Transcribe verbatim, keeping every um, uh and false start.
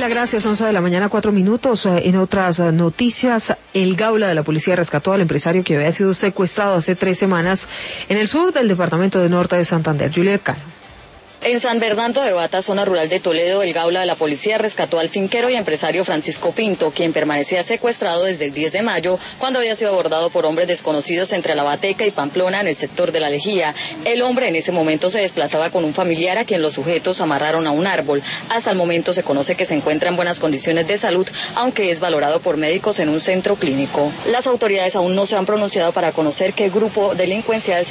Camila, gracias. once de la mañana, cuatro minutos. En otras noticias, el Gaula de la policía rescató al empresario que había sido secuestrado hace tres semanas en el sur del departamento de Norte de Santander. Juliet Cano. En San Bernardo de Bata, zona rural de Toledo, el Gaula de la policía rescató al finquero y empresario Francisco Pinto, quien permanecía secuestrado desde el diez de mayo, cuando había sido abordado por hombres desconocidos entre La Bateca y Pamplona, en el sector de La Lejía. El hombre en ese momento se desplazaba con un familiar a quien los sujetos amarraron a un árbol. Hasta el momento se conoce que se encuentra en buenas condiciones de salud, aunque es valorado por médicos en un centro clínico. Las autoridades aún no se han pronunciado para conocer qué grupo delincuencial